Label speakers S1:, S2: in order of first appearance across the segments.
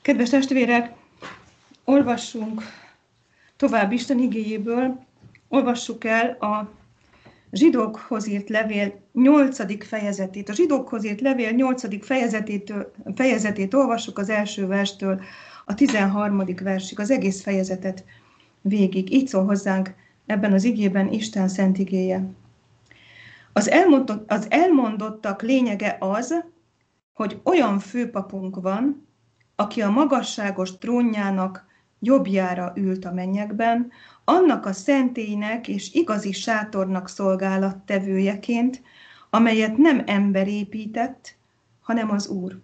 S1: Kedves testvérek, olvassunk tovább Isten igéjéből, olvassuk el a Zsidókhoz írt levél 8. fejezetét. A Zsidókhoz írt levél 8. fejezetét olvassuk az első verstől a 13. versig, az egész fejezetet végig. Így szól hozzánk ebben az igében Isten szent igéje. Az elmondottak lényege az, hogy olyan főpapunk van, aki a magasságos trónjának jobbjára ült a mennyekben, annak a szentélynek és igazi sátornak szolgálattevőjeként, amelyet nem ember épített, hanem az Úr.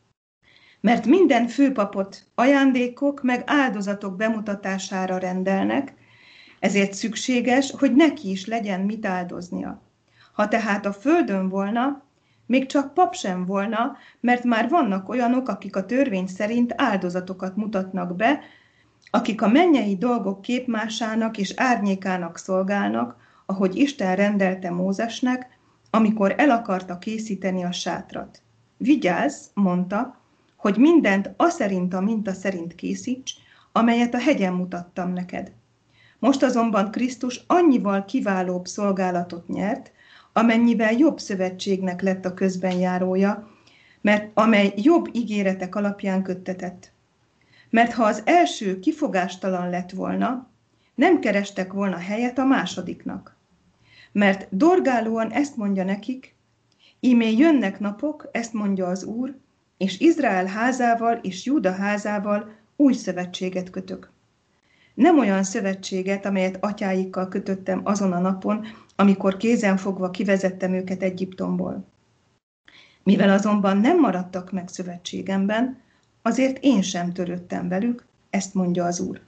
S1: Mert minden főpapot ajándékok meg áldozatok bemutatására rendelnek, ezért szükséges, hogy neki is legyen mit áldoznia. Ha tehát a földön volna, még csak pap sem volna, mert már vannak olyanok, akik a törvény szerint áldozatokat mutatnak be, akik a mennyei dolgok képmásának és árnyékának szolgálnak, ahogy Isten rendelte Mózesnek, amikor el akarta készíteni a sátrat. Vigyázz, mondta, hogy mindent aszerint a minta szerint készíts, amelyet a hegyen mutattam neked. Most azonban Krisztus annyival kiválóbb szolgálatot nyert, amennyivel jobb szövetségnek lett a közbenjárója, mert amely jobb ígéretek alapján köttetett. Mert ha az első kifogástalan lett volna, nem kerestek volna helyet a másodiknak. Mert dorgálóan ezt mondja nekik, íme jönnek napok, ezt mondja az Úr, és Izrael házával és Júda házával új szövetséget kötök. Nem olyan szövetséget, amelyet atyáikkal kötöttem azon a napon, amikor kézenfogva kivezettem őket Egyiptomból. Mivel azonban nem maradtak meg szövetségemben, azért én sem törődtem velük, ezt mondja az Úr.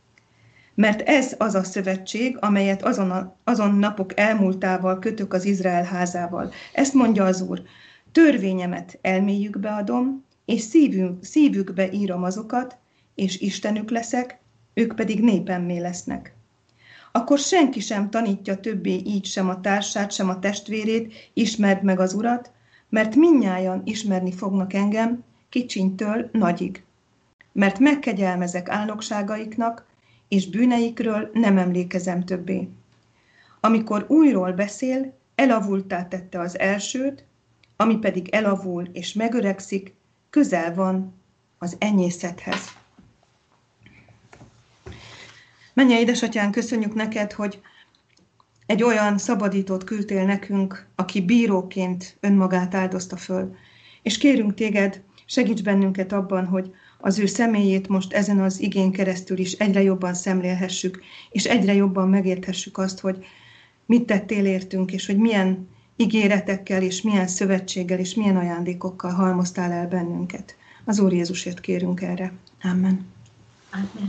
S1: Mert ez az a szövetség, amelyet azon napok elmúltával kötök az Izrael házával. Ezt mondja az Úr, törvényemet elméjükbe adom, és szívükbe írom azokat, és Istenük leszek, ők pedig népemmé lesznek. Akkor senki sem tanítja többé így sem a társát, sem a testvérét, ismerd meg az Urat, mert mindnyájan ismerni fognak engem, kicsintől nagyig. Mert megkegyelmezek álnokságaiknak, és bűneikről nem emlékezem többé. Amikor újról beszél, elavulttá tette az elsőt, ami pedig elavul és megöregszik, közel van az enyészethez. Mennyei édesatyán, köszönjük neked, hogy egy olyan szabadítót küldtél nekünk, aki bíróként önmagát áldozta föl. És kérünk téged, segíts bennünket abban, hogy az ő személyét most ezen az igén keresztül is egyre jobban szemlélhessük, és egyre jobban megérthessük azt, hogy mit tettél értünk, és hogy milyen ígéretekkel, és milyen szövetséggel, és milyen ajándékokkal halmoztál el bennünket. Az Úr Jézusért kérünk erre. Amen.
S2: Amen.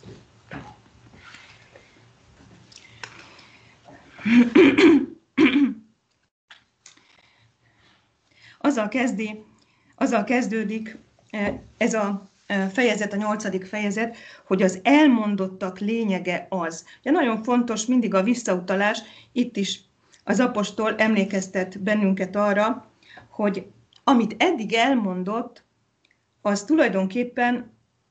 S1: Azzal kezdődik ez a fejezet, a 8. fejezet, hogy az elmondottak lényege az. Ugye nagyon fontos mindig a visszautalás, itt is az apostol emlékeztet bennünket arra, hogy amit eddig elmondott, az tulajdonképpen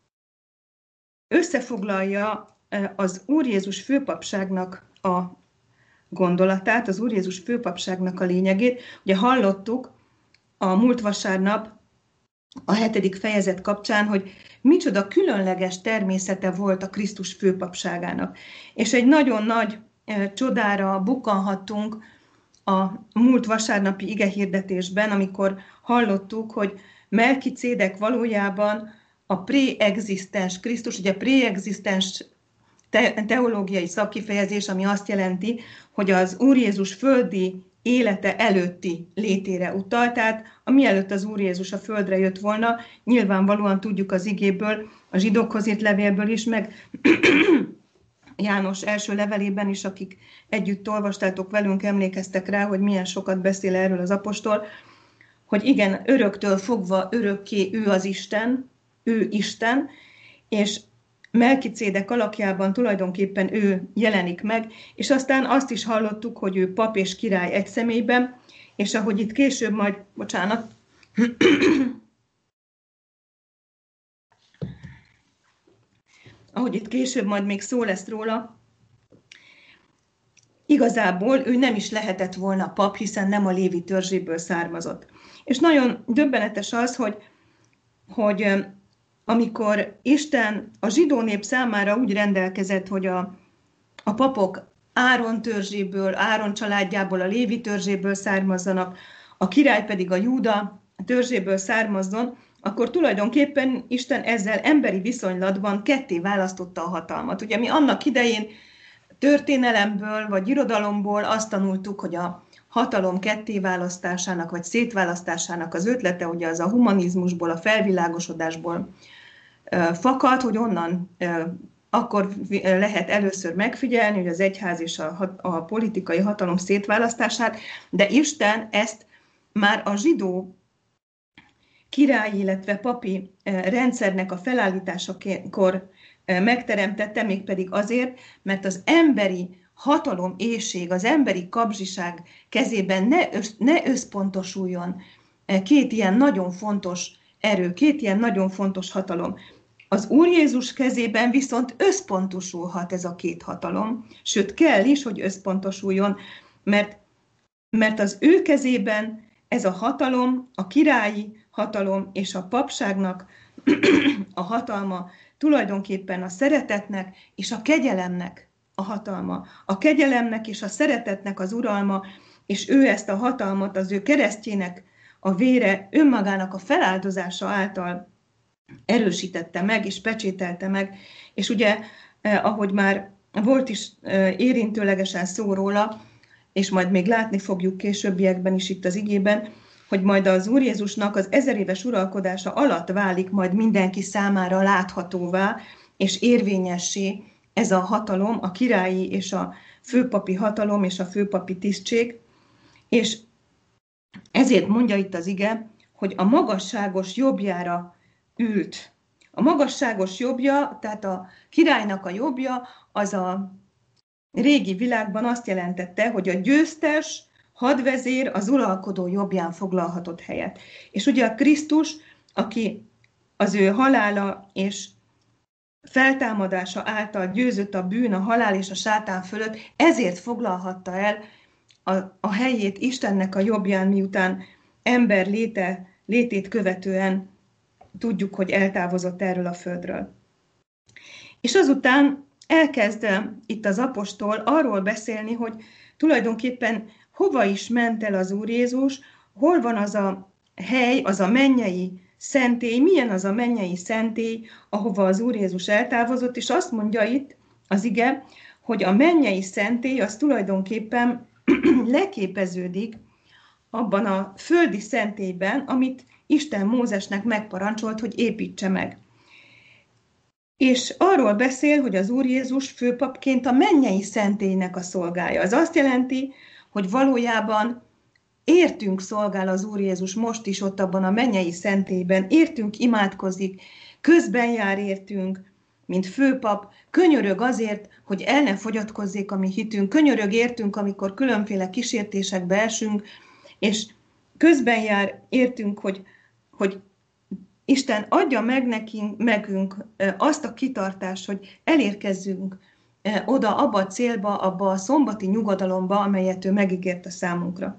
S1: összefoglalja az Úr Jézus főpapságnak a gondolatát, az Úr Jézus főpapságnak a lényegét. Ugye hallottuk a múlt vasárnap a 7. fejezet kapcsán, hogy micsoda különleges természete volt a Krisztus főpapságának. És egy nagyon nagy csodára bukkanhattunk a múlt vasárnapi igehirdetésben, amikor hallottuk, hogy Melkiczédek valójában a preexisztens Krisztus, ugye preexisztens teológiai szakkifejezés, ami azt jelenti, hogy az Úr Jézus földi élete előtti létére utal, tehát amielőtt az Úr Jézus a földre jött volna, nyilvánvalóan tudjuk az igéből, a Zsidókhoz írt levélből is, meg János első levelében is, akik együtt olvastátok velünk, emlékeztek rá, hogy milyen sokat beszél erről az apostol, hogy igen, öröktől fogva örökké ő az Isten, ő Isten, és Melkiczédek alakjában tulajdonképpen ő jelenik meg, és aztán azt is hallottuk, hogy ő pap és király egy személyben, és ahogy itt később majd, ahogy itt később majd még szó lesz róla, igazából ő nem is lehetett volna pap, hiszen nem a Lévi törzséből származott. És nagyon döbbenetes az, hogy amikor Isten a zsidó nép számára úgy rendelkezett, hogy a papok Áron törzséből, Áron családjából, a Lévi törzséből származzanak, a király pedig a Júda törzséből származzon, akkor tulajdonképpen Isten ezzel emberi viszonylatban ketté választotta a hatalmat. Ugye mi annak idején történelemből vagy irodalomból azt tanultuk, hogy a hatalom kettéválasztásának vagy szétválasztásának az ötlete, ugye az a humanizmusból, a felvilágosodásból fakad, hogy onnan akkor lehet először megfigyelni, hogy az egyház és a politikai hatalom szétválasztását, de Isten ezt már a zsidó királyi, illetve papi rendszernek a felállításakor megteremtette, mégpedig azért, mert az emberi hatalom éhség, az emberi kapzsiság kezében ne összpontosuljon két ilyen nagyon fontos erő, két ilyen nagyon fontos hatalom. Az Úr Jézus kezében viszont összpontosulhat ez a két hatalom, sőt kell is, hogy összpontosuljon, mert az ő kezében ez a hatalom, a királyi hatalom és a papságnak a hatalma tulajdonképpen a szeretetnek és a kegyelemnek a hatalma. A kegyelemnek és a szeretetnek az uralma, és ő ezt a hatalmat az ő keresztjének a vére önmagának a feláldozása által erősítette meg és pecsételte meg. És ugye, ahogy már volt is érintőlegesen szó róla, és majd még látni fogjuk későbbiekben is itt az igében, hogy majd az Úr Jézusnak az 1000 éves uralkodása alatt válik majd mindenki számára láthatóvá és érvényessé ez a hatalom, a királyi és a főpapi hatalom és a főpapi tisztség, és ezért mondja itt az ige, hogy a magasságos jobbjára ült. A magasságos jobbja, tehát a királynak a jobbja, az a régi világban azt jelentette, hogy a győztes hadvezér az uralkodó jobbján foglalhatott helyet. És ugye a Krisztus, aki az ő halála és feltámadása által győzött a bűn, a halál és a sátán fölött, ezért foglalhatta el a helyét Istennek a jobbján, miután ember létét követően tudjuk, hogy eltávozott erről a földről. És azután elkezd itt az apostol arról beszélni, hogy tulajdonképpen hova is ment el az Úr Jézus, hol van az a hely, az a mennyei szentély, milyen az a mennyei szentély, ahova az Úr Jézus eltávozott, és azt mondja itt az ige, hogy a mennyei szentély az tulajdonképpen leképeződik abban a földi szentélyben, amit Isten Mózesnek megparancsolt, hogy építse meg. És arról beszél, hogy az Úr Jézus főpapként a mennyei szentélynek a szolgája. Az azt jelenti, hogy valójában értünk szolgál az Úr Jézus most is ott abban a mennyei szentélyben, értünk imádkozik, közben jár értünk, mint főpap, könyörög azért, hogy el ne fogyatkozzék a mi hitünk, könyörög értünk, amikor különféle kísértésekbe esünk, és közben jár értünk, hogy Isten adja meg nekünk azt a kitartást, hogy elérkezzünk oda, abba a célba, abba a szombati nyugodalomba, amelyet ő megígért a számunkra.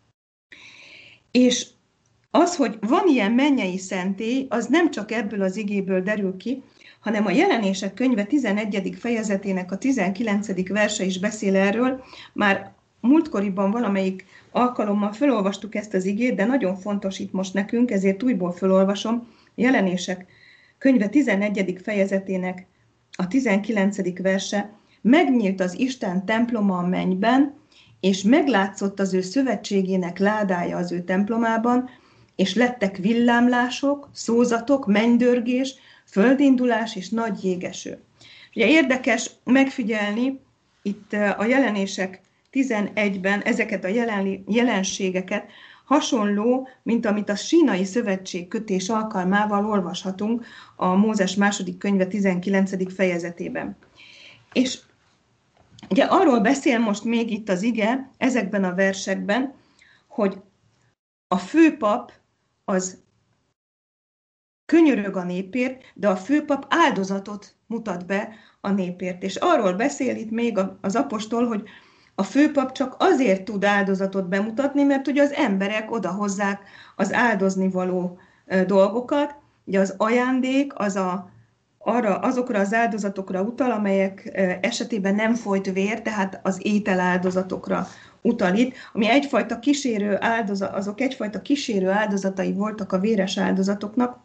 S1: És az, hogy van ilyen mennyei szentély, az nem csak ebből az igéből derül ki, hanem a Jelenések könyve 11. fejezetének a 19. verse is beszél erről. Már múltkoriban valamelyik alkalommal felolvastuk ezt az igét, de nagyon fontos itt most nekünk, ezért újból felolvasom. Jelenések könyve 11. fejezetének a 19. verse. Megnyílt az Isten temploma a mennyben, és meglátszott az ő szövetségének ládája az ő templomában, és lettek villámlások, szózatok, mennydörgés, földindulás és nagy jégeső. Ugye érdekes megfigyelni itt a Jelenések 11-ben ezeket a jelenségeket, hasonló, mint amit a sínai szövetség kötés alkalmával olvashatunk a Mózes második könyve 19. fejezetében. És ugye arról beszél most még itt az ige, ezekben a versekben, hogy a főpap az könyörög a népért, de a főpap áldozatot mutat be a népért. És arról beszél itt még az apostol, hogy a főpap csak azért tud áldozatot bemutatni, mert ugye az emberek odahozzák az áldozni való dolgokat. Ugye az ajándék azokra az áldozatokra utal, amelyek esetében nem folyt vér, tehát az ételáldozatokra utal itt, ami egyfajta kísérő áldozat, azok egyfajta kísérő áldozatai voltak a véres áldozatoknak,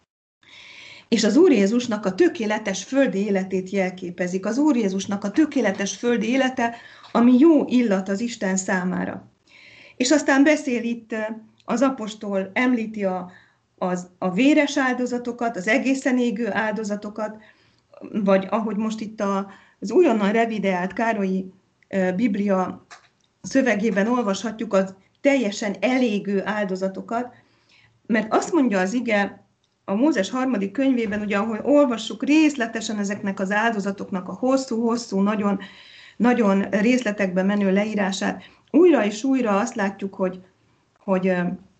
S1: és az Úr Jézusnak a tökéletes földi életét jelképezik. Az Úr Jézusnak a tökéletes földi élete, ami jó illat az Isten számára. És aztán beszél itt az apostol, említi a véres áldozatokat, az egészen égő áldozatokat, vagy ahogy most itt az újonnan revideált Károlyi Biblia szövegében olvashatjuk, az teljesen elégő áldozatokat, mert azt mondja az ige a Mózes 3. könyvében, ugye, ahol olvassuk részletesen ezeknek az áldozatoknak a hosszú, nagyon, nagyon részletekbe menő leírását, újra és újra azt látjuk, hogy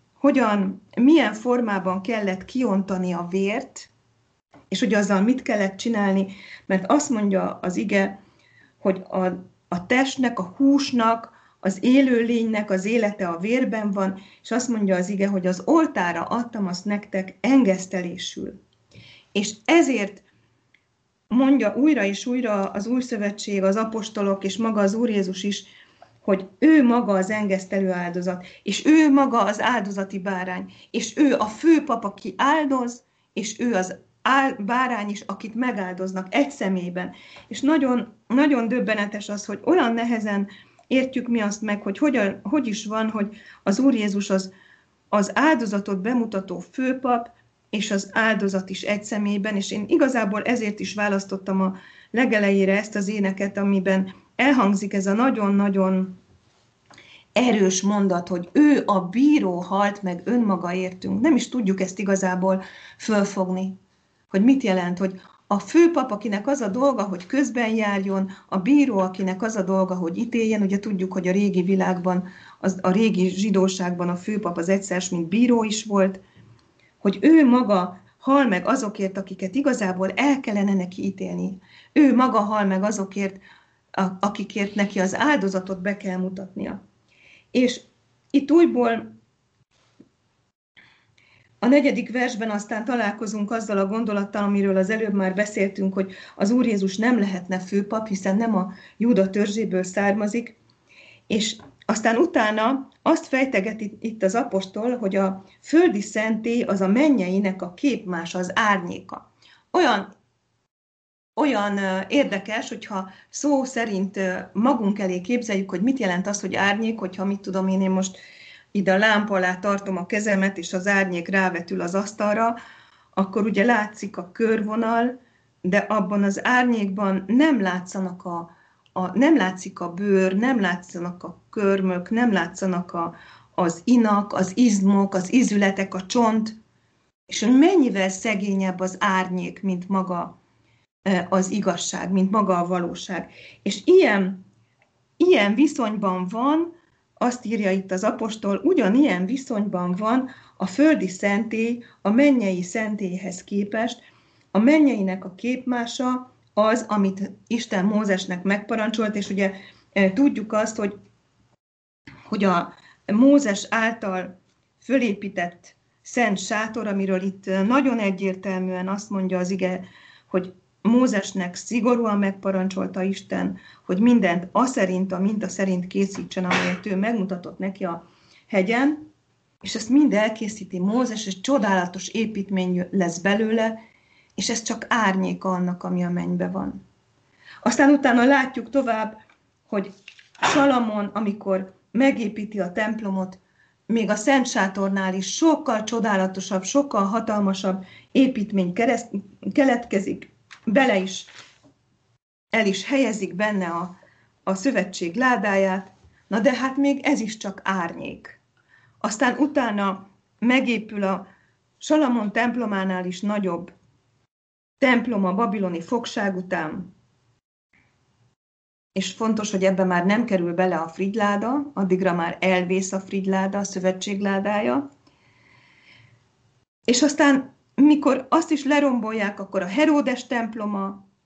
S1: milyen formában kellett kiontani a vért, és hogy azzal mit kellett csinálni, mert azt mondja az ige, hogy a testnek, a húsnak, az élőlénynek az élete a vérben van, és azt mondja az ige, hogy az oltára adtam azt nektek engesztelésül. És ezért mondja újra és újra az Új Szövetség, az apostolok és maga az Úr Jézus is, hogy ő maga az engesztelő áldozat, és ő maga az áldozati bárány, és ő a főpap, aki áldoz, és ő az bárány is, akit megáldoznak egy személyben. És nagyon, nagyon döbbenetes az, hogy olyan nehezen értjük mi azt meg, hogy is van, hogy az Úr Jézus az áldozatot bemutató főpap, és az áldozat is egy személyben, és én igazából ezért is választottam a legelejére ezt az éneket, amiben elhangzik ez a nagyon-nagyon erős mondat, hogy ő a bíró halt meg önmaga értünk. Nem is tudjuk ezt igazából fölfogni, hogy mit jelent, hogy a főpap, akinek az a dolga, hogy közben járjon, a bíró, akinek az a dolga, hogy ítéljen, ugye tudjuk, hogy a régi világban, a régi zsidóságban a főpap az egyszer, mint bíró is volt, hogy ő maga hal meg azokért, akiket igazából el kellene neki ítélni. Ő maga hal meg azokért, akikért neki az áldozatot be kell mutatnia. És itt újból a 4. versben aztán találkozunk azzal a gondolattal, amiről az előbb már beszéltünk, hogy az Úr Jézus nem lehetne főpap, hiszen nem a Júda törzséből származik, és aztán utána azt fejtegeti itt az apostol, hogy a földi szentély az a mennyeinek a képmása, az árnyéka. Olyan érdekes, hogyha szó szerint magunk elé képzeljük, hogy mit jelent az, hogy árnyék, hogyha mit tudom én most ide a lámpa alá tartom a kezemet, és az árnyék rávetül az asztalra, akkor ugye látszik a körvonal, de abban az árnyékban nem látszanak nem látszik a bőr, nem látszanak a körmök, nem látszanak az inak, az izmok, az ízületek, a csont, és hogy mennyivel szegényebb az árnyék, mint maga az igazság, mint maga a valóság. És ilyen viszonyban van, azt írja itt az apostol, ugyanilyen viszonyban van a földi szentély a mennyei szentélyhez képest. A mennyeinek a képmása az, amit Isten Mózesnek megparancsolt, és ugye tudjuk azt, hogy a Mózes által fölépített szent sátor, amiről itt nagyon egyértelműen azt mondja az ige, hogy Mózesnek szigorúan megparancsolta Isten, hogy mindent aszerint, a minta szerint készítsen, amelyet ő megmutatott neki a hegyen, és ezt mind elkészíti Mózes, és csodálatos építmény lesz belőle, és ez csak árnyéka annak, ami a mennyben van. Aztán utána látjuk tovább, hogy Salamon, amikor megépíti a templomot, még a Szent Sátornál is sokkal csodálatosabb, sokkal hatalmasabb építmény keletkezik, el is helyezik benne a szövetség ládáját, na de hát még ez is csak árnyék. Aztán utána megépül a Salamon templománál is nagyobb templom a babiloni fogság után, és fontos, hogy ebbe már nem kerül bele a frigyláda, addigra már elvész a frigyláda, a szövetségládája. És aztán, mikor azt is lerombolják, akkor a Heródes temploma,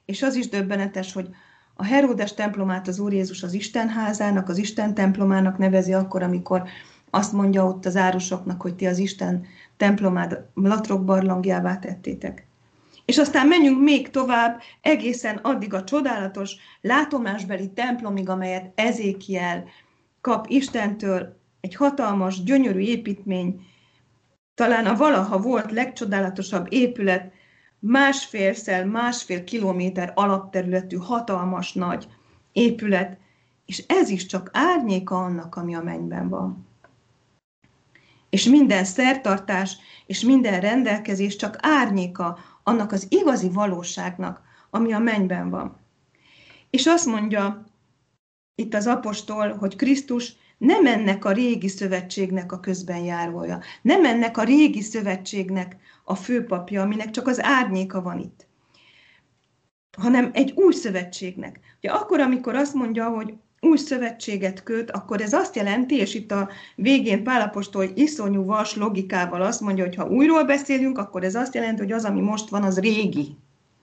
S1: és az is döbbenetes, hogy a Heródes templomát az Úr Jézus az Istenházának, az Isten templomának nevezi akkor, amikor azt mondja ott az árusoknak, hogy ti az Isten templomát latrok barlangjává tettétek. És aztán menjünk még tovább, egészen addig a csodálatos látomásbeli templomig, amelyet Ezékiel kap Istentől, egy hatalmas, gyönyörű építmény, talán a valaha volt legcsodálatosabb épület, másfél kilométer alapterületű, hatalmas nagy épület, és ez is csak árnyéka annak, ami a mennyben van. És minden szertartás, és minden rendelkezés csak árnyéka annak az igazi valóságnak, ami a mennyben van. És azt mondja itt az apostol, hogy Krisztus nem ennek a régi szövetségnek a közbenjárója, nem ennek a régi szövetségnek a főpapja, aminek csak az árnyéka van itt, hanem egy új szövetségnek. Ugye akkor, amikor azt mondja, hogy új szövetséget köt, akkor ez azt jelenti, és itt a végén Pál apostol iszonyú vas logikával azt mondja, hogy ha újról beszélünk, akkor ez azt jelenti, hogy az, ami most van, az régi.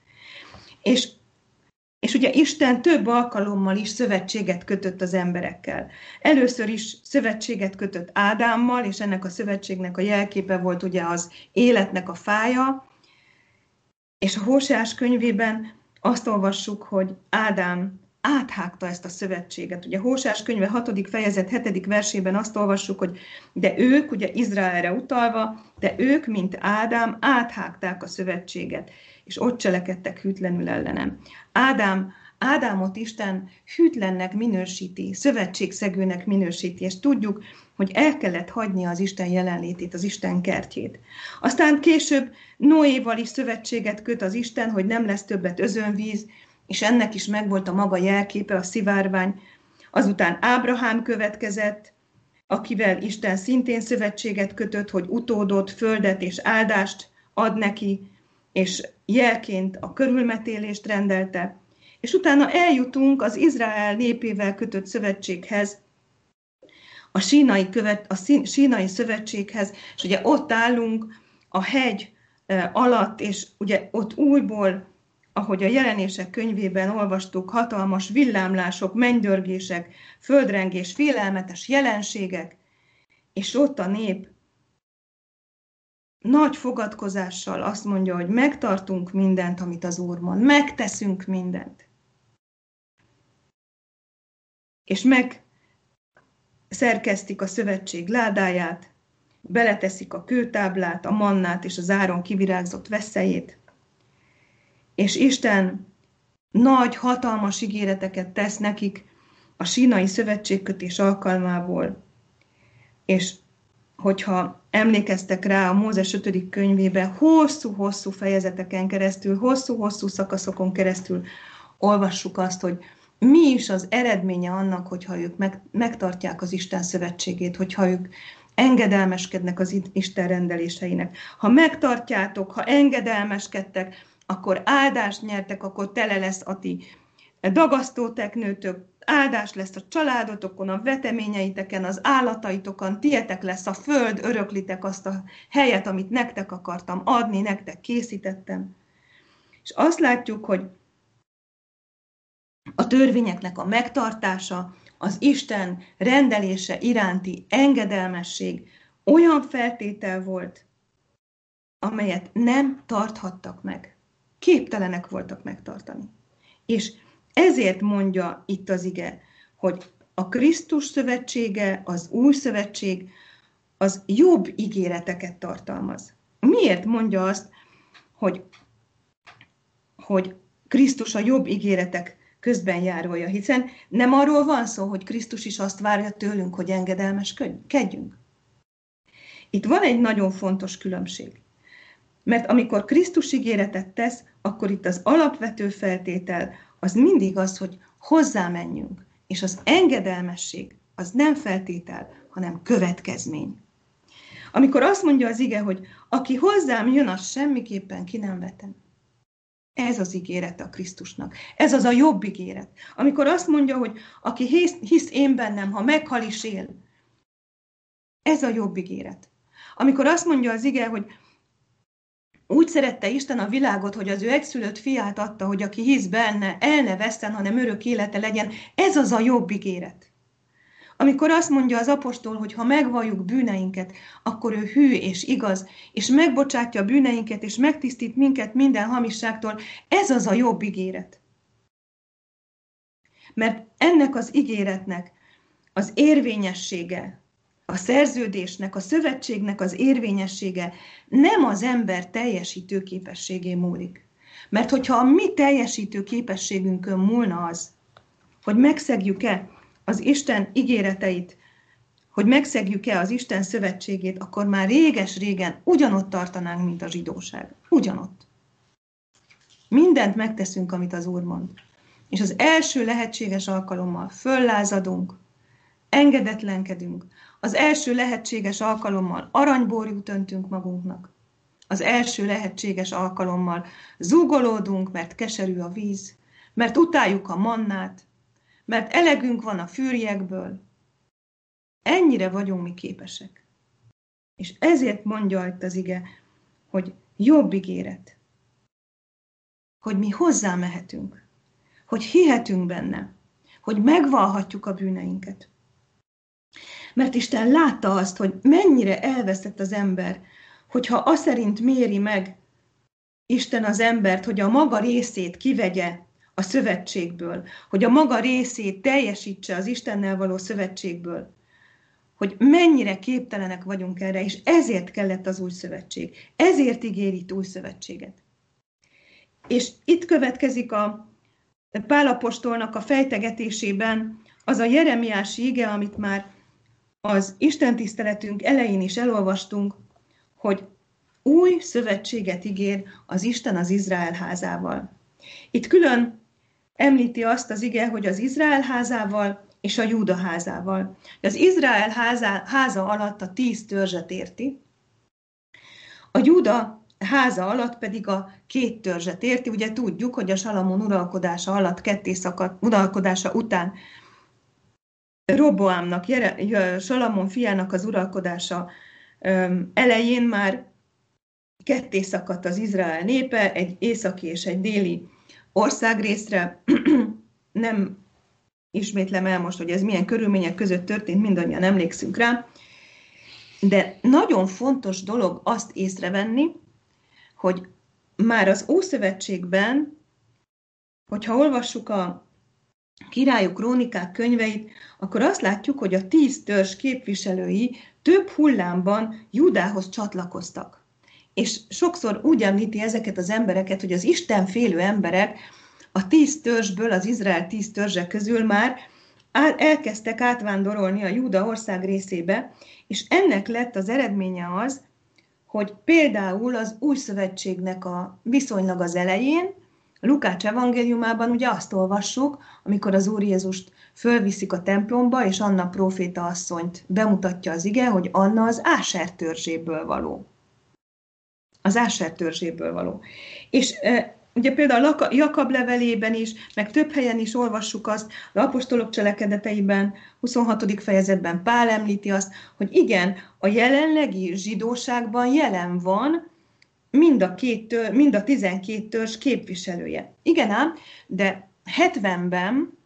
S1: És ugye Isten több alkalommal is szövetséget kötött az emberekkel. Először is szövetséget kötött Ádámmal, és ennek a szövetségnek a jelképe volt ugye az életnek a fája, és a Hóseás könyvében azt olvassuk, hogy Ádám áthágta ezt a szövetséget. Ugye Hóseás könyve 6. fejezet 7. versében azt olvassuk, hogy de ők, ugye Izraelre utalva, de ők, mint Ádám, áthágták a szövetséget, és ott cselekedtek hűtlenül ellenem. Ádámot Isten hűtlennek minősíti, szövetségszegőnek minősíti, és tudjuk, hogy el kellett hagyni az Isten jelenlétét, az Isten kertjét. Aztán később Noéval is szövetséget köt az Isten, hogy nem lesz többet özönvíz, és ennek is megvolt a maga jelképe, a szivárvány. Azután Ábrahám következett, akivel Isten szintén szövetséget kötött, hogy utódot, földet és áldást ad neki, és jelként a körülmetélést rendelte. És utána eljutunk az Izrael népével kötött szövetséghez, a sínai szövetséghez, és ugye ott állunk a hegy alatt, és ugye ott újból, ahogy a Jelenések könyvében olvastuk, hatalmas villámlások, mennydörgések, földrengés, félelmetes jelenségek, és ott a nép nagy fogadkozással azt mondja, hogy megtartunk mindent, amit az Úr mond, megteszünk mindent. És megszerkesztik a szövetség ládáját, beleteszik a kőtáblát, a mannát és az áron kivirágzott veszélyét, és Isten nagy, hatalmas ígéreteket tesz nekik a sínai szövetségkötés alkalmából, és hogyha emlékeztek rá a Mózes 5. könyvében, hosszú-hosszú fejezeteken keresztül, hosszú-hosszú szakaszokon keresztül olvassuk azt, hogy mi is az eredménye annak, hogyha ők megtartják az Isten szövetségét, hogyha ők engedelmeskednek az Isten rendeléseinek. Ha megtartjátok, ha engedelmeskedtek, akkor áldást nyertek, akkor tele lesz a ti dagasztóteknőtök, áldás lesz a családotokon, a veteményeiteken, az állataitokon, tietek lesz a föld, öröklitek azt a helyet, amit nektek akartam adni, nektek készítettem. És azt látjuk, hogy a törvényeknek a megtartása, az Isten rendelése iránti engedelmesség olyan feltétel volt, amelyet nem tarthattak meg. Képtelenek voltak megtartani. És ezért mondja itt az ige, hogy a Krisztus szövetsége, az új szövetség, az jobb ígéreteket tartalmaz. Miért mondja azt, hogy Krisztus a jobb ígéretek közbenjárója? Hiszen nem arról van szó, hogy Krisztus is azt várja tőlünk, hogy engedelmeskedjünk. Itt van egy nagyon fontos különbség. Mert amikor Krisztus ígéretet tesz, akkor itt az alapvető feltétel az mindig az, hogy hozzámenjünk. És az engedelmesség az nem feltétel, hanem következmény. Amikor azt mondja az ige, hogy aki hozzám jön, az semmiképpen ki nem vetem. Ez az ígéret a Krisztusnak. Ez az a jobb ígéret. Amikor azt mondja, hogy aki hisz én bennem, ha meghal is él. Ez a jobb ígéret. Amikor azt mondja az ige, hogy úgy szerette Isten a világot, hogy az ő egyszülött fiát adta, hogy aki hisz benne, el ne vesszen, hanem örök élete legyen. Ez az a jobb ígéret. Amikor azt mondja az apostol, hogy ha megvalljuk bűneinket, akkor ő hű és igaz, és megbocsátja a bűneinket, és megtisztít minket minden hamisságtól, ez az a jobb ígéret. Mert ennek az ígéretnek az érvényessége, a szerződésnek, a szövetségnek az érvényessége nem az ember teljesítő képességén múlik. Mert hogyha a mi teljesítő képességünkön múlna az, hogy megszegjük-e az Isten ígéreteit, hogy megszegjük-e az Isten szövetségét, akkor már réges-régen ugyanott tartanánk, mint a zsidóság. Ugyanott. Mindent megteszünk, amit az Úr mond. És az első lehetséges alkalommal föllázadunk, engedetlenkedünk, az első lehetséges alkalommal aranyborjút öntünk magunknak, az első lehetséges alkalommal zúgolódunk, mert keserű a víz, mert utáljuk a mannát, mert elegünk van a fűrjekből. Ennyire vagyunk mi képesek. És ezért mondja itt az ige, hogy jobb ígéret, hogy mi hozzá mehetünk, hogy hihetünk benne, hogy megvallhatjuk a bűneinket. Mert Isten látta azt, hogy mennyire elveszett az ember, hogyha azt szerint méri meg Isten az embert, hogy a maga részét kivegye a szövetségből, hogy a maga részét teljesítse az Istennel való szövetségből, hogy mennyire képtelenek vagyunk erre, és ezért kellett az új szövetség. Ezért ígéri új szövetséget. És itt következik a Pál apostolnak a fejtegetésében az a jeremiási ige, amit már az istentiszteletünk elején is elolvastunk, hogy új szövetséget ígér az Isten az Izrael házával. Itt külön említi azt az ige, hogy az Izrael házával és a Júda házával. Az Izrael háza alatt a 10 törzset érti, a Júda háza alatt pedig a 2 törzset érti. Ugye tudjuk, hogy a Salamon uralkodása alatt, kettészakadt uralkodása után Roboámnak, Salamon fiának az uralkodása elején már kettészakadt az Izrael népe, egy északi és egy déli országrészre. Nem ismétlem el most, hogy ez milyen körülmények között történt, mindannyian emlékszünk rá, de nagyon fontos dolog azt észrevenni, hogy már az Ószövetségben, hogyha olvassuk a Királyok, Krónikák könyveit, akkor azt látjuk, hogy a 10 törzs képviselői több hullámban Júdához csatlakoztak. És sokszor úgy említi ezeket az embereket, hogy az istenfélő emberek a 10 törzsből, az Izrael 10 törzse közül már elkezdtek átvándorolni a Júda ország részébe, és ennek lett az eredménye az, hogy például az új szövetségnek a viszonylag az elején, Lukács evangéliumában ugye azt olvassuk, amikor az Úr Jézust fölviszik a templomba, és Anna próféta asszonyt bemutatja az ige, hogy Anna az Áser törzséből való. Az Áser törzséből való. És ugye például a Jakab levelében is, meg több helyen is olvassuk azt, az apostolok cselekedeteiben, 26. fejezetben Pál említi azt, hogy igen, a jelenlegi zsidóságban jelen van mind a 12 törzs képviselője. Igen ám, de 70-ben,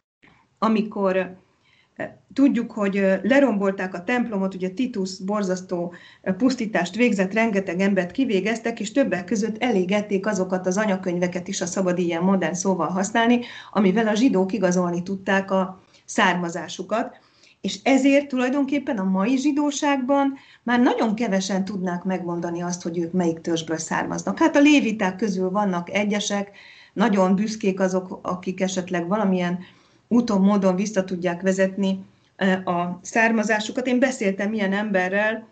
S1: amikor tudjuk, hogy lerombolták a templomot, ugye Titus borzasztó pusztítást végzett, rengeteg embert kivégeztek, és többek között elégették azokat az anyakönyveket is, a szabad ilyen modern szóval használni, amivel a zsidók igazolni tudták a származásukat. És ezért tulajdonképpen a mai zsidóságban már nagyon kevesen tudnák megmondani azt, hogy ők melyik törzsből származnak. Hát a léviták közül vannak egyesek, nagyon büszkék azok, akik esetleg valamilyen úton, módon vissza tudják vezetni a származásukat. Én beszéltem ilyen emberrel,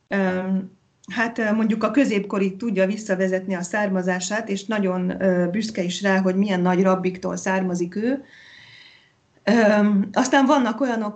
S1: hát mondjuk a középkorig tudja visszavezetni a származását, és nagyon büszke is rá, hogy milyen nagy rabbiktól származik ő. Aztán vannak olyanok,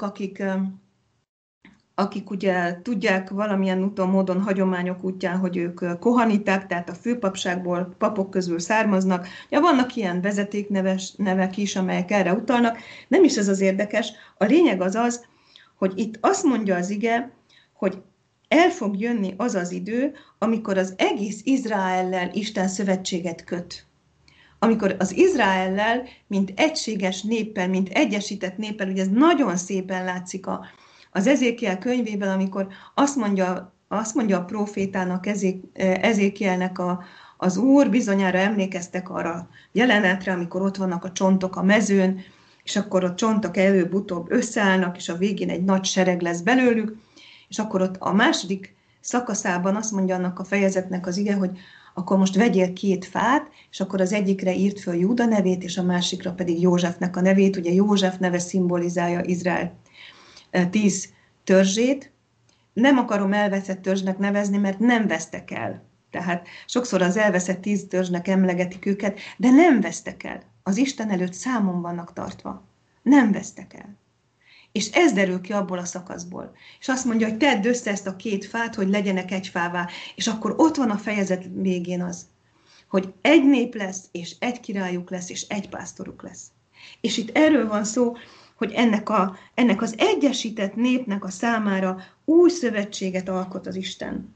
S1: akik ugye tudják valamilyen úton, módon, hagyományok útján, hogy ők kohaniták, tehát a főpapságból, papok közül származnak. Ja, vannak ilyen vezetékneves nevek is, amelyek erre utalnak. Nem is ez az érdekes. A lényeg az, hogy itt azt mondja az ige, hogy el fog jönni az az idő, amikor az egész Izraellel Isten szövetséget köt. Amikor az Izraellel, mint egységes néppel, mint egyesített néppel, ugye ez nagyon szépen látszik az Ezékiel könyvében, amikor azt mondja a prófétának, Ezékielnek az Úr, bizonyára emlékeztek arra a jelenetre, amikor ott vannak a csontok a mezőn, és akkor a csontok előbb-utóbb összeállnak, és a végén egy nagy sereg lesz belőlük, és akkor ott a második szakaszában azt mondja annak a fejezetnek az ige, hogy akkor most vegyél 2 fát, és akkor az egyikre írt föl Júda nevét, és a másikra pedig Józsefnek a nevét. Ugye József neve szimbolizálja Izrael 10 törzsét. Nem akarom elveszett törzsnek nevezni, mert nem vesztek el. Tehát sokszor az elveszett 10 törzsnek emlegetik őket, de nem vesztek el. Az Isten előtt számon vannak tartva. Nem vesztek el. És ez derül ki abból a szakaszból. És azt mondja, hogy tedd össze ezt a 2 fát, hogy legyenek egy fává. És akkor ott van a fejezet végén az, hogy egy nép lesz, és egy királyuk lesz, és egy pásztoruk lesz. És itt erről van szó, hogy ennek az egyesített népnek a számára új szövetséget alkot az Isten.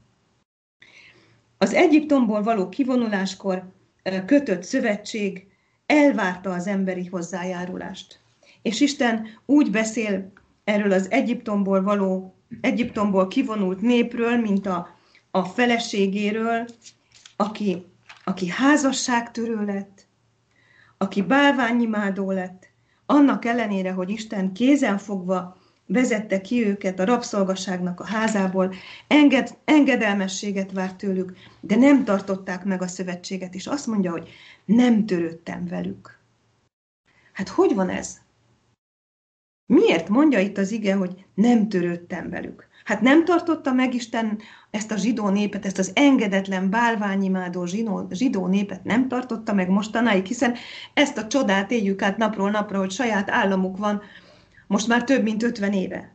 S1: Az Egyiptomból való kivonuláskor kötött szövetség elvárta az emberi hozzájárulást. És Isten úgy beszél erről az Egyiptomból kivonult népről, mint a feleségéről, aki házasságtörő lett, aki bálványimádó lett, annak ellenére, hogy Isten kézenfogva vezette ki őket a rabszolgaságnak a házából, engedelmességet várt tőlük, de nem tartották meg a szövetséget, és azt mondja, hogy nem törődtem velük. Hát hogy van ez? Miért mondja itt az ige, hogy nem törődtem velük? Hát nem tartotta meg Isten ezt a zsidó népet, ezt az engedetlen, bálványimádó zsidó népet nem tartotta meg mostanáig, hiszen ezt a csodát éljük át napról napra, hogy saját államuk van most már több mint 50 éve.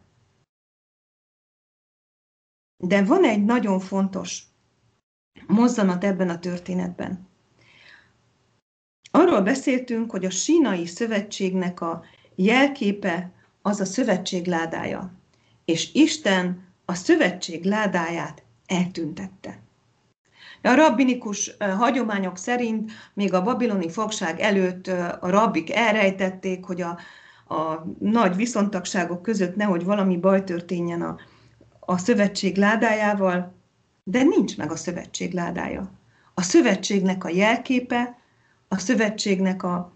S1: De van egy nagyon fontos mozzanat ebben a történetben. Arról beszéltünk, hogy a sínai szövetségnek a jelképe az a szövetség ládája. És Isten a szövetség ládáját eltüntette. A rabbinikus hagyományok szerint még a babiloni fogság előtt a rabbik elrejtették, hogy a nagy viszontagságok között nehogy valami baj történjen a szövetség ládájával, de nincs meg a szövetség ládája. A szövetségnek a jelképe, a szövetségnek a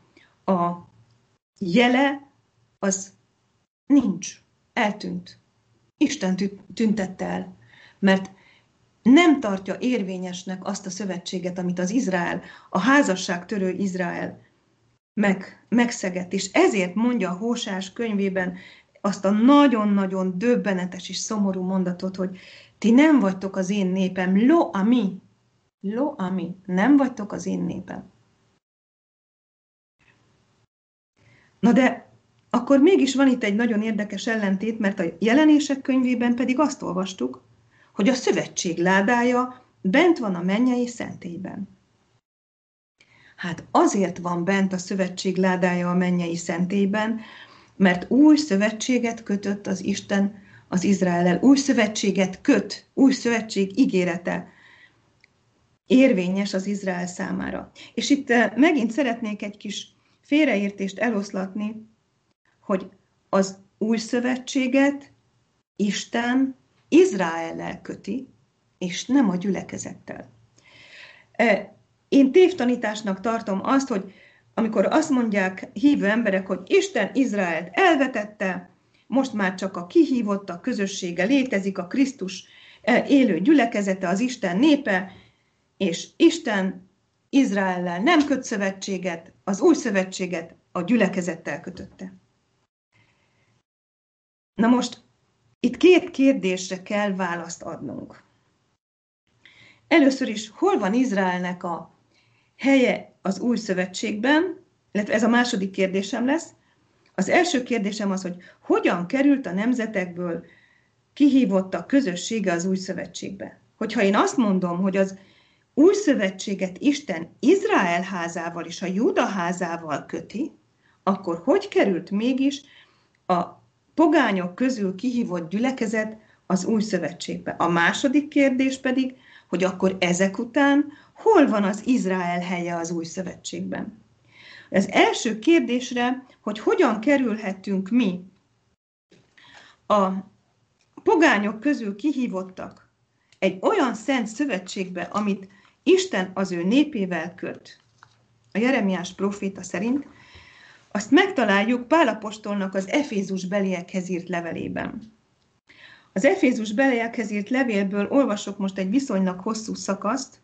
S1: jele, az nincs, eltűnt. Isten tüntette el, mert nem tartja érvényesnek azt a szövetséget, amit az Izrael, a házasságtörő Izrael megszegett. És ezért mondja a Hósás könyvében azt a nagyon-nagyon döbbenetes és szomorú mondatot, hogy ti nem vagytok az én népem, lo ami, nem vagytok az én népem. Na de akkor mégis van itt egy nagyon érdekes ellentét, mert a Jelenések könyvében pedig azt olvastuk, hogy a szövetség ládája bent van a mennyei szentélyben. Hát azért van bent a szövetség ládája a mennyei szentélyben, mert új szövetséget kötött az Isten az Izraellel. Új szövetséget köt, új szövetség ígérete érvényes az Izrael számára. És itt megint szeretnék egy kis félreértést eloszlatni, hogy az új szövetséget Isten Izraellel köti, és nem a gyülekezettel. Én tévtanításnak tartom azt, hogy amikor azt mondják hívő emberek, hogy Isten Izraelt elvetette, most már csak a kihívottak közössége létezik, a Krisztus élő gyülekezete, az Isten népe, és Isten Izraellel nem köt szövetséget, az új szövetséget a gyülekezettel kötötte. Na most, itt 2 kérdésre kell választ adnunk. Először is, hol van Izraelnek a helye az új szövetségben, illetve ez a második kérdésem lesz. Az első kérdésem az, hogy hogyan került a nemzetekből kihívott a közössége az új szövetségbe. Hogyha én azt mondom, hogy az új szövetséget Isten Izrael házával és a Júda házával köti, akkor hogy került mégis a pogányok közül kihívott gyülekezet az új szövetségbe? A második kérdés pedig, hogy akkor ezek után hol van az Izrael helye az új szövetségben. Az első kérdésre, hogy hogyan kerülhetünk mi a pogányok közül kihívottak egy olyan szent szövetségbe, amit Isten az ő népével köt, a Jeremiás próféta szerint, azt megtaláljuk Pál apostolnak az Efézus beliekhez írt levelében. Az Efézus beliekhez írt levélből olvasok most egy viszonylag hosszú szakaszt,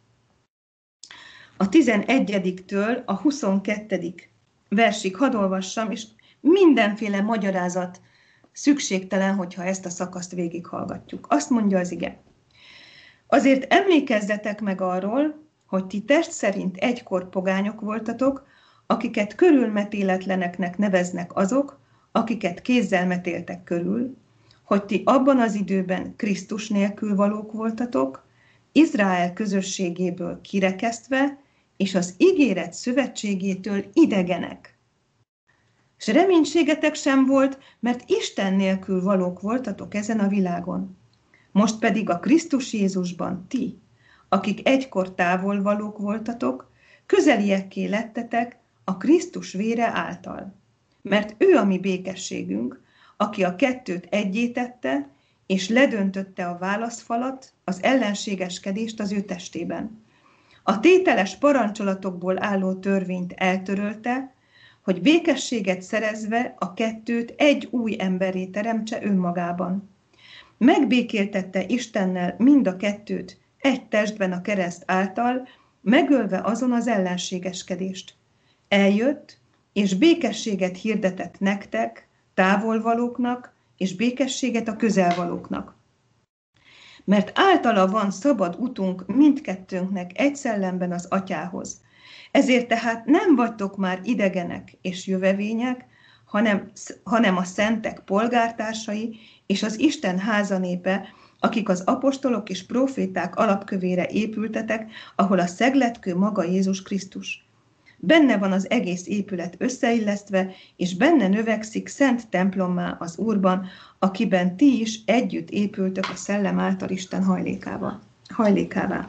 S1: a 11-től a 22. versig hadd olvassam, és mindenféle magyarázat szükségtelen, hogyha ezt a szakaszt végighallgatjuk. Azt mondja az ige. Azért emlékezzetek meg arról, hogy ti test szerint egykor pogányok voltatok, akiket körülmetéletleneknek neveznek azok, akiket kézzel metéltek körül, hogy ti abban az időben Krisztus nélkül valók voltatok, Izrael közösségéből kirekesztve, és az ígéret szövetségétől idegenek. És reménységetek sem volt, mert Isten nélkül valók voltatok ezen a világon. Most pedig a Krisztus Jézusban ti, akik egykor távol valók voltatok, közeliekké lettetek a Krisztus vére által. Mert ő a mi békességünk, aki a kettőt egyé tette, és ledöntötte a válaszfalat, az ellenségeskedést az ő testében. A tételes parancsolatokból álló törvényt eltörölte, hogy békességet szerezve a kettőt egy új emberré teremtse önmagában. Megbékéltette Istennel mind a kettőt egy testben a kereszt által, megölve azon az ellenségeskedést. Eljött, és békességet hirdetett nektek, távolvalóknak, és békességet a közelvalóknak. Mert általa van szabad utunk mindkettőnknek egy szellemben az Atyához. Ezért tehát nem vagytok már idegenek és jövevények, hanem a szentek polgártársai és az Isten házanépe, akik az apostolok és próféták alapkövére épültetek, ahol a szegletkő maga Jézus Krisztus. Benne van az egész épület összeillesztve, és benne növekszik szent templommá az Úrban, akiben ti is együtt épültök a szellem által Isten hajlékává.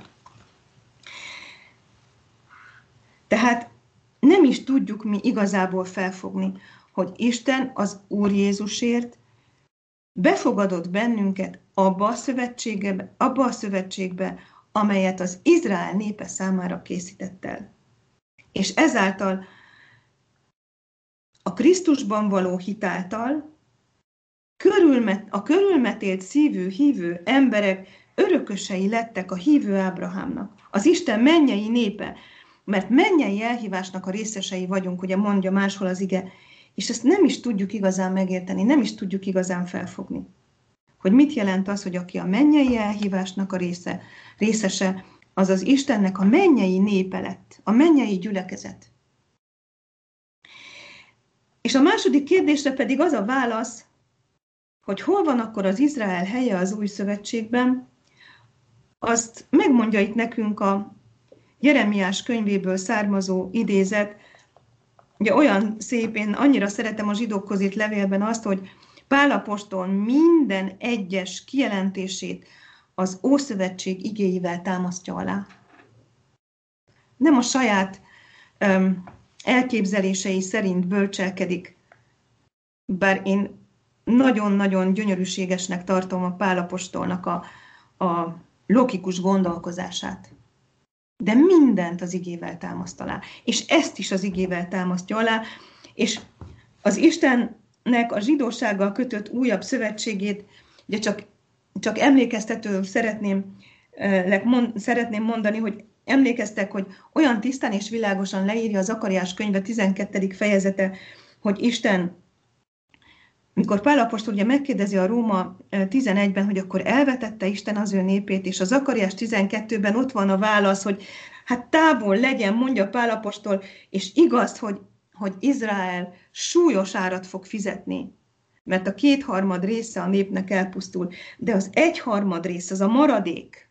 S1: Tehát nem is tudjuk mi igazából felfogni, hogy Isten az Úr Jézusért befogadott bennünket abba a szövetségbe, amelyet az Izrael népe számára készített el. És ezáltal a Krisztusban való hitáltal a körülmetélt szívű, hívő emberek örökösei lettek a hívő Ábrahámnak, az Isten mennyei népe, mert mennyei elhívásnak a részesei vagyunk, ugye mondja máshol az ige, és ezt nem is tudjuk igazán megérteni, nem is tudjuk igazán felfogni. Hogy mit jelent az, hogy aki a mennyei elhívásnak a részese, az az Istennek a mennyei népe lett, a mennyei gyülekezet. És a második kérdésre pedig az a válasz, hogy hol van akkor az Izrael helye az új szövetségben, azt megmondja itt nekünk a Jeremiás könyvéből származó idézet. Ugye olyan szép, én annyira szeretem a zsidókhoz írt levélben azt, hogy Pál apostol minden egyes kijelentését az Ószövetség igéivel támasztja alá. Nem a saját elképzelései szerint bölcselkedik, bár én nagyon-nagyon gyönyörűségesnek tartom a Pál apostolnak a logikus gondolkozását. De mindent az igével támaszt alá. És ezt is az igével támasztja alá, és az Istennek a zsidósággal kötött újabb szövetségét, ugye csak emlékeztetőül szeretném mondani, hogy emlékeztek, hogy olyan tisztán és világosan leírja a Zakariás könyve 12. fejezete, hogy Isten, mikor Pál apostol ugye megkérdezi a Róma 11-ben, hogy akkor elvetette Isten az ő népét, és a Zakariás 12-ben ott van a válasz, hogy hát távol legyen, mondja Pál apostol, és igaz, hogy Izrael súlyos árat fog fizetni, mert a 2/3 része a népnek elpusztul, de az 1/3 rész, az a maradék,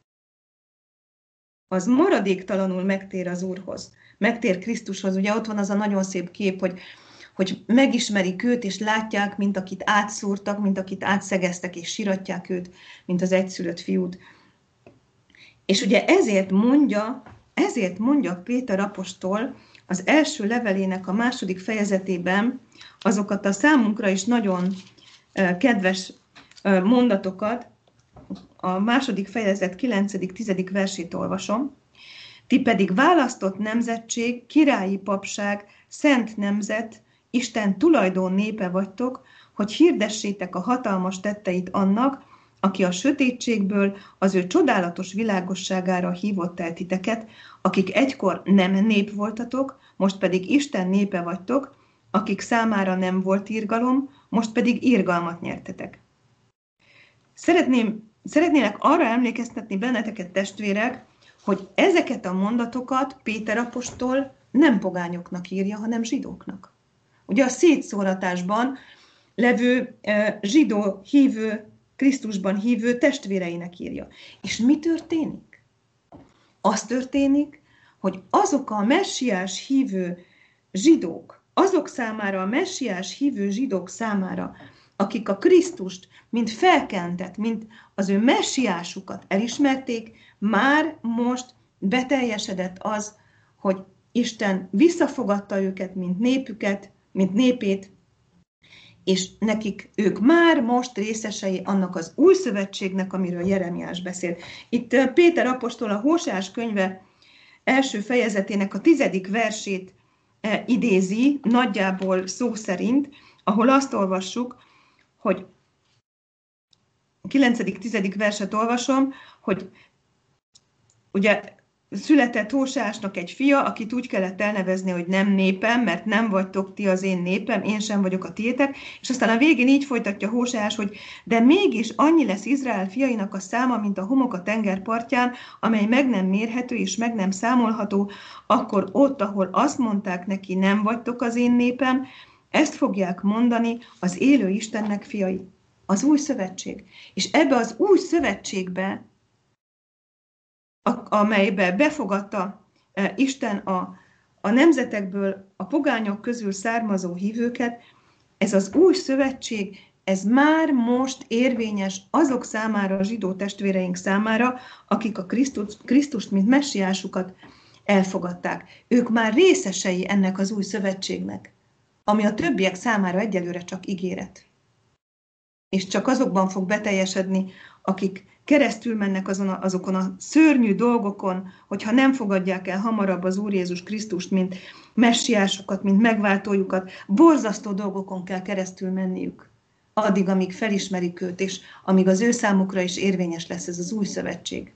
S1: az maradéktalanul megtér az Úrhoz, megtér Krisztushoz. Ugye ott van az a nagyon szép kép, hogy megismerik őt, és látják, mint akit átszúrtak, mint akit átszegeztek, és siratják őt, mint az egyszülött fiút. És ugye ezért mondja Péter apostol az első levelének a 2. fejezetében azokat a számunkra is nagyon kedves mondatokat, a 2. fejezet 9.-10. versét olvasom. Ti pedig választott nemzetség, királyi papság, szent nemzet, Isten tulajdon népe vagytok, hogy hirdessétek a hatalmas tetteit annak, aki a sötétségből az ő csodálatos világosságára hívott el titeket, akik egykor nem nép voltatok, most pedig Isten népe vagytok, akik számára nem volt irgalom, most pedig irgalmat nyertetek. Szeretnélek arra emlékeztetni benneteket, testvérek, hogy ezeket a mondatokat Péter apostol nem pogányoknak írja, hanem zsidóknak. Ugye a szétszóratásban levő zsidó hívő, Krisztusban hívő testvéreinek írja. És mi történik? Az történik, hogy azok a messiás hívő zsidók, azok számára, a messiás hívő zsidók számára, akik a Krisztust, mint felkentet, mint az ő messiásukat elismerték, már most beteljesedett az, hogy Isten visszafogadta őket, mint népüket, mint népét, és nekik ők már most részesei annak az új szövetségnek, amiről Jeremiás beszél. Itt Péter apostol a Hóseás könyve első fejezetének a 10. versét idézi, nagyjából szó szerint, ahol azt olvassuk, hogy 9.-10. verset olvasom, hogy ugye született Hóseásnak egy fia, akit úgy kellett elnevezni, hogy nem népem, mert nem vagytok ti az én népem, én sem vagyok a tiétek, és aztán a végén így folytatja Hóseás, hogy de mégis annyi lesz Izrael fiainak a száma, mint a homok a tenger partján, amely meg nem mérhető és meg nem számolható, akkor ott, ahol azt mondták neki, nem vagytok az én népem, ezt fogják mondani az élő Istennek fiai. Az új szövetség. És ebbe az új szövetségbe, amelybe befogadta Isten a nemzetekből, a pogányok közül származó hívőket, ez az új szövetség, ez már most érvényes azok számára, a zsidó testvéreink számára, akik a Krisztust, mint messiásukat elfogadták. Ők már részesei ennek az új szövetségnek, ami a többiek számára egyelőre csak ígéret. És csak azokban fog beteljesedni, akik keresztül mennek azokon a szörnyű dolgokon, hogyha nem fogadják el hamarabb az Úr Jézus Krisztust, mint messiásukat, mint megváltójukat, borzasztó dolgokon kell keresztül menniük. Addig, amíg felismerik őt, és amíg az ő számukra is érvényes lesz ez az új szövetség.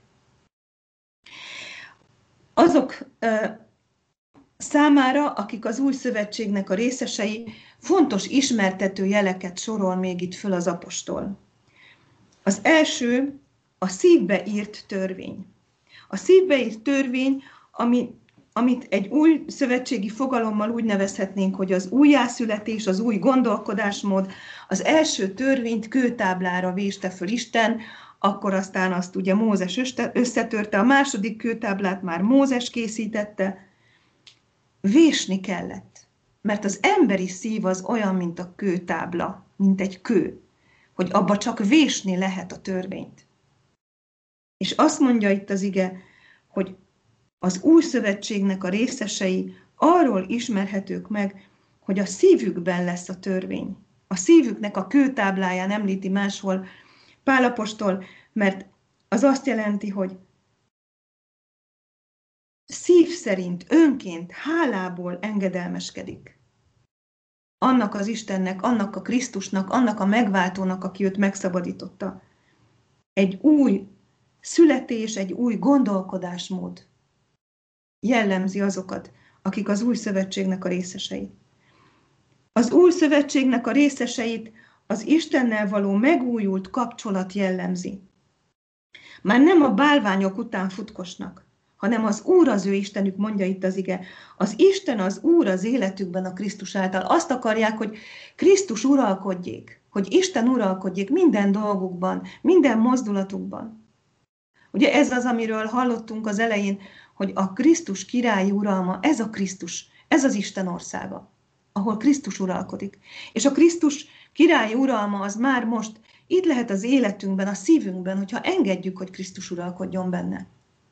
S1: Azok számára, akik az új szövetségnek a részesei, fontos ismertető jeleket sorol még itt föl az apostol. Az első a szívbe írt törvény. A szívbe írt törvény, amit egy új szövetségi fogalommal úgy nevezhetnénk, hogy az újjászületés, az új gondolkodásmód, az első törvényt kőtáblára véste föl Isten, akkor aztán azt ugye Mózes összetörte, a második kőtáblát már Mózes készítette. Vésni kellett, mert az emberi szív az olyan, mint a kőtábla, mint egy kő, hogy abba csak vésni lehet a törvényt. És azt mondja itt az ige, hogy az új szövetségnek a részesei arról ismerhetők meg, hogy a szívükben lesz a törvény. A szívüknek a kőtábláján említi máshol Pál apostol, mert az azt jelenti, hogy szív szerint, önként, hálából engedelmeskedik. Annak az Istennek, annak a Krisztusnak, annak a megváltónak, aki őt megszabadította. Egy új születés, egy új gondolkodásmód jellemzi azokat, akik az új szövetségnek a részesei. Az új szövetségnek a részeseit az Istennel való megújult kapcsolat jellemzi. Már nem a bálványok után futkosnak, hanem az Úr az ő Istenük, mondja itt az ige. Az Isten az Úr az életükben a Krisztus által. Azt akarják, hogy Krisztus uralkodjék, hogy Isten uralkodjék minden dolgukban, minden mozdulatukban. Ugye ez az, amiről hallottunk az elején, hogy a Krisztus királyi uralma, ez a Krisztus, ez az Isten országa, ahol Krisztus uralkodik. És a Krisztus királyi uralma az már most itt lehet az életünkben, a szívünkben, hogyha engedjük, hogy Krisztus uralkodjon benne.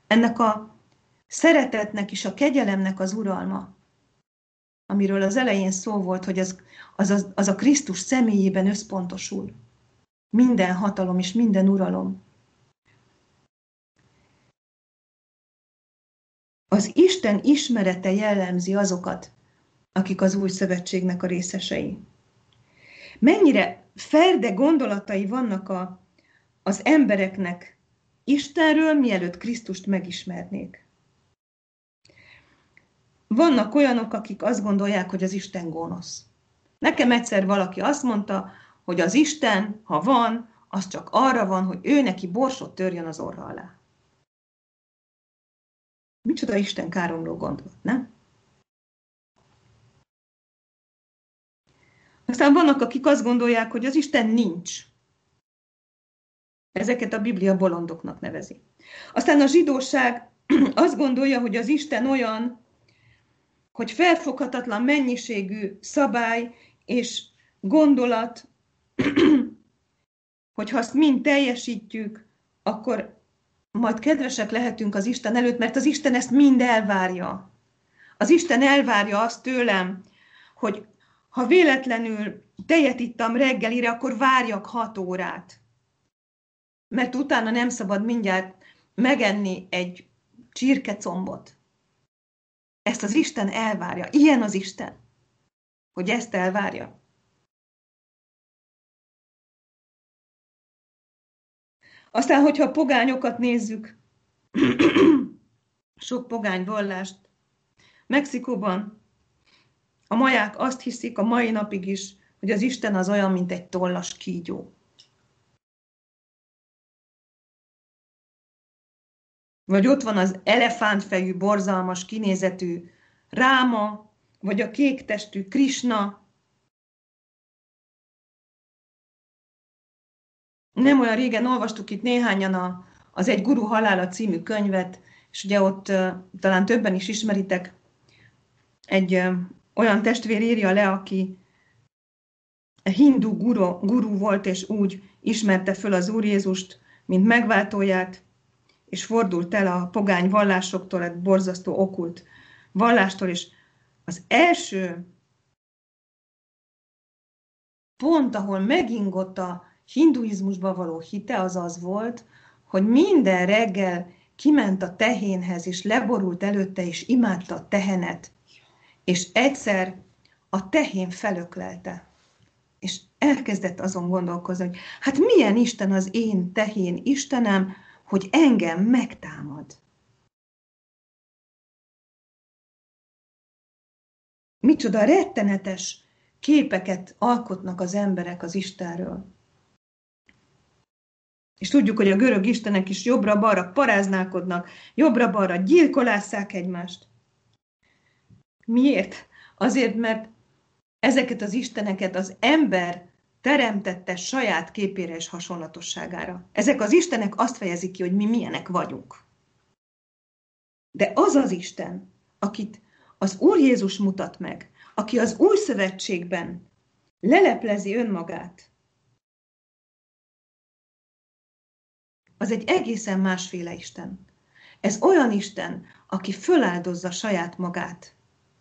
S1: ennek a szeretetnek és a kegyelemnek az uralma, amiről az elején szó volt, hogy az a Krisztus személyében összpontosul. Minden hatalom és minden uralom. Az Isten ismerete jellemzi azokat, akik az új szövetségnek a részesei. Mennyire ferde gondolatai vannak az embereknek Istenről, mielőtt Krisztust megismernék. Vannak olyanok, akik azt gondolják, hogy az Isten gonosz. Nekem egyszer valaki azt mondta, hogy az Isten, ha van, az csak arra van, hogy ő neki borsot törjön az orra alá. Micsoda Isten káromló gondolat, nem? Aztán vannak, akik azt gondolják, hogy az Isten nincs. Ezeket a Biblia bolondoknak nevezi. Aztán a zsidóság azt gondolja, hogy az Isten olyan, hogy felfoghatatlan mennyiségű szabály és gondolat, hogy ha azt mind teljesítjük, akkor majd kedvesek lehetünk az Isten előtt, mert az Isten ezt mind elvárja. Az Isten elvárja azt tőlem, hogy ha véletlenül tejet ittam reggelire, akkor várjak 6 órát. Mert utána nem szabad mindjárt megenni egy csirkecombot. Ezt az Isten elvárja. Ilyen az Isten, hogy ezt elvárja. Aztán, hogyha a pogányokat nézzük, sok pogány vallást, Mexikóban a maják azt hiszik a mai napig is, hogy az Isten az olyan, mint egy tollas kígyó. Vagy ott van az elefántfejű, borzalmas kinézetű Ráma, vagy a kéktestű Krisna. Nem olyan régen olvastuk itt néhányan az Egy guru halála című könyvet, és ugye ott talán többen is ismeritek, egy olyan testvér írja le, aki hindu guru volt, és úgy ismerte föl az Úr Jézust, mint megváltóját, és fordult el a pogány vallásoktól, egy borzasztó okkult vallástól, és az első pont, ahol megingott a hinduizmusba való hite, az az volt, hogy minden reggel kiment a tehénhez, és leborult előtte, és imádta a tehenet, és egyszer a tehén felöklelte. És elkezdett azon gondolkozni, hogy hát milyen Isten az én tehén Istenem, hogy engem megtámad. Micsoda rettenetes képeket alkotnak az emberek az Istenről. És tudjuk, hogy a görög istenek is jobbra-balra paráználkodnak, jobbra-balra gyilkolásszák egymást. Miért? Azért, mert ezeket az isteneket az ember teremtette saját képére és hasonlatosságára. Ezek az istenek azt fejezik ki, hogy mi milyenek vagyunk. De az az Isten, akit az Úr Jézus mutat meg, aki az új szövetségben leleplezi önmagát, az egy egészen másféle Isten. Ez olyan Isten, aki föláldozza saját magát.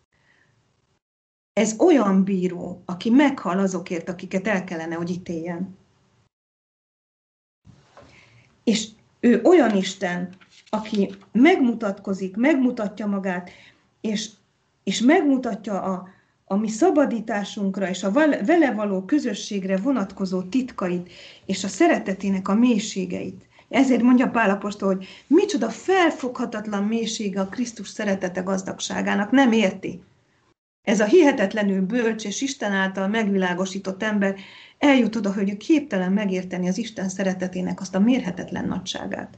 S1: Ez olyan bíró, aki meghal azokért, akiket el kellene, hogy ítéljen. És ő olyan Isten, aki megmutatkozik, megmutatja magát, és megmutatja a mi szabadításunkra és a vele való közösségre vonatkozó titkait, és a szeretetének a mélységeit. Ezért mondja Pál apostol, hogy micsoda felfoghatatlan mélysége a Krisztus szeretete gazdagságának, nem érti. Ez a hihetetlenül bölcs és Isten által megvilágosított ember eljut oda, hogy ő képtelen megérteni az Isten szeretetének azt a mérhetetlen nagyságát.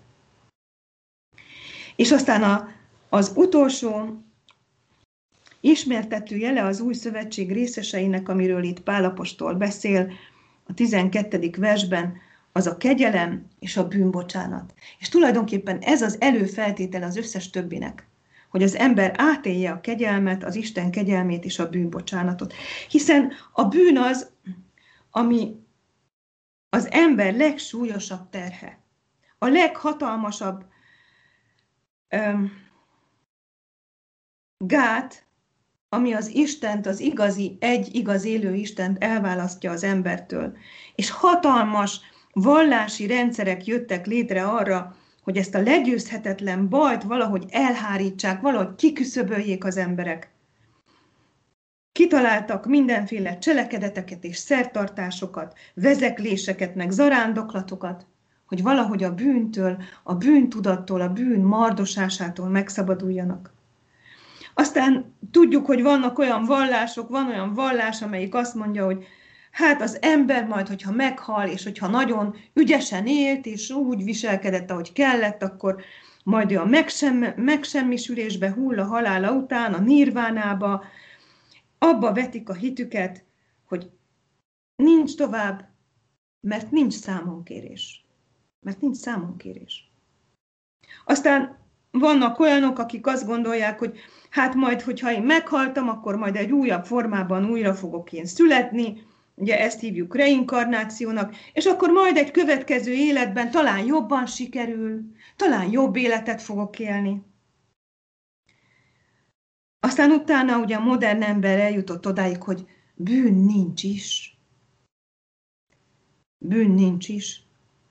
S1: És aztán az utolsó ismertető jele az új szövetség részeseinek, amiről itt Pál apostol beszél a 12. versben, az a kegyelem és a bűnbocsánat. És tulajdonképpen ez az előfeltétele az összes többinek, hogy az ember átélje a kegyelmet, az Isten kegyelmét és a bűnbocsánatot. Hiszen a bűn az, ami az ember legsúlyosabb terhe, a leghatalmasabb gát, ami az Istent, az igazi, egy igaz élő Istent elválasztja az embertől. És hatalmas vallási rendszerek jöttek létre arra, hogy ezt a legyőzhetetlen bajt valahogy elhárítsák, valahogy kiküszöböljék az emberek. Kitaláltak mindenféle cselekedeteket és szertartásokat, vezekléseket, meg zarándoklatokat, hogy valahogy a bűntől, a bűntudattól, a bűn mardosásától megszabaduljanak. Aztán tudjuk, hogy vannak olyan vallások, van olyan vallás, amelyik azt mondja, hogy hát az ember majd, hogyha meghal, és hogyha nagyon ügyesen élt, és úgy viselkedett, ahogy kellett, akkor majd ő a megsemmisülésbe hull a halála után, a nirvánába, abba vetik a hitüket, hogy nincs tovább, mert nincs számonkérés. Mert nincs számonkérés. Aztán vannak olyanok, akik azt gondolják, hogy hát majd, hogyha én meghaltam, akkor majd egy újabb formában újra fogok én születni, ugye ezt hívjuk reinkarnációnak, és akkor majd egy következő életben talán jobban sikerül, talán jobb életet fogok élni. Aztán utána ugye a modern ember eljutott odáig, hogy bűn nincs is. Bűn nincs is.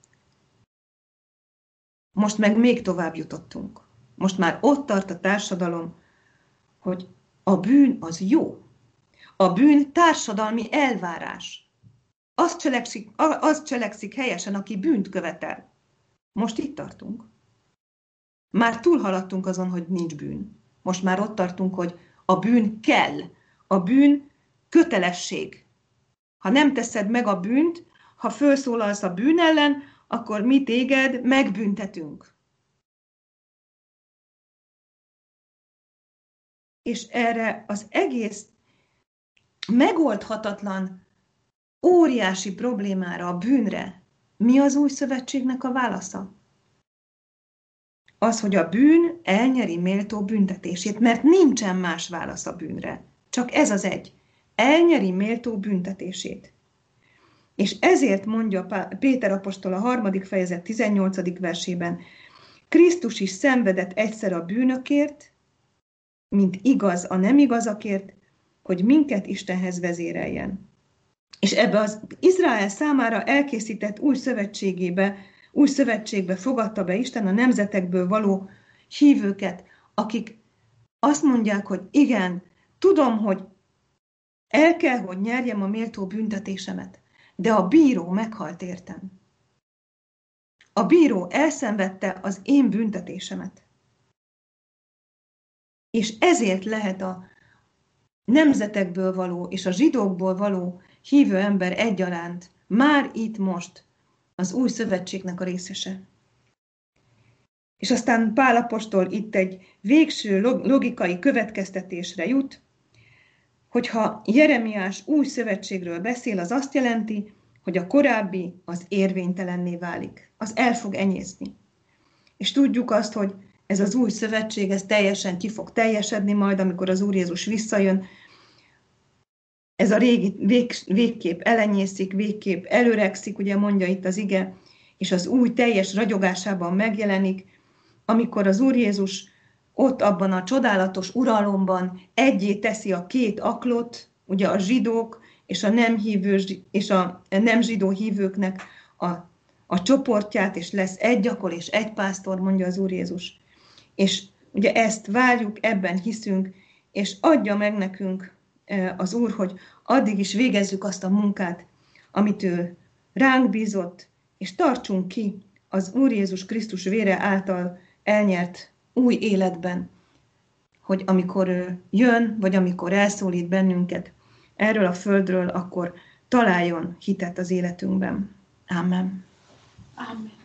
S1: Most meg még tovább jutottunk. Most már ott tart a társadalom, hogy a bűn az jó. A bűn társadalmi elvárás. Az cselekszik helyesen, aki bűnt követel. Most itt tartunk. Már túlhaladtunk azon, hogy nincs bűn. Most már ott tartunk, hogy a bűn kell. A bűn kötelesség. Ha nem teszed meg a bűnt, ha felszólalsz a bűn ellen, akkor mi téged megbüntetünk. És erre az egész megoldhatatlan, óriási problémára, a bűnre, mi az új szövetségnek a válasza? Az, hogy a bűn elnyeri méltó büntetését, mert nincsen más válasz a bűnre. Csak ez az egy. Elnyeri méltó büntetését. És ezért mondja Péter apostol a 3. fejezet 18. versében, Krisztus is szenvedett egyszer a bűnökért, mint igaz a nem igazakért, hogy minket Istenhez vezéreljen. És ebbe az Izrael számára elkészített új szövetségbe fogadta be Isten a nemzetekből való hívőket, akik azt mondják, hogy igen, tudom, hogy el kell, hogy nyerjem a méltó büntetésemet, de a bíró meghalt értem. A bíró elszenvedte az én büntetésemet. És ezért lehet a nemzetekből való és a zsidókból való hívő ember egyaránt már itt most az új szövetségnek a részese. És aztán Pál apostol itt egy végső logikai következtetésre jut, hogyha Jeremiás új szövetségről beszél, az azt jelenti, hogy a korábbi az érvénytelenné válik. Az el fog enyészni. És tudjuk azt, hogy ez az új szövetség, ez teljesen ki fog teljesedni majd, amikor az Úr Jézus visszajön. Ez a régi végképp elenyészik, végképp előregszik, ugye mondja itt az ige, és az új teljes ragyogásában megjelenik, amikor az Úr Jézus ott abban a csodálatos uralomban egyé teszi a két aklot, ugye a zsidók és a nem zsidó hívőknek a csoportját, és lesz egy akol és egy pásztor, mondja az Úr Jézus. És ugye ezt várjuk, ebben hiszünk, és adja meg nekünk az Úr, hogy addig is végezzük azt a munkát, amit ő ránk bízott, és tartsunk ki az Úr Jézus Krisztus vére által elnyert új életben, hogy amikor ő jön, vagy amikor elszólít bennünket erről a földről, akkor találjon hitet az életünkben. Amen.
S2: Amen.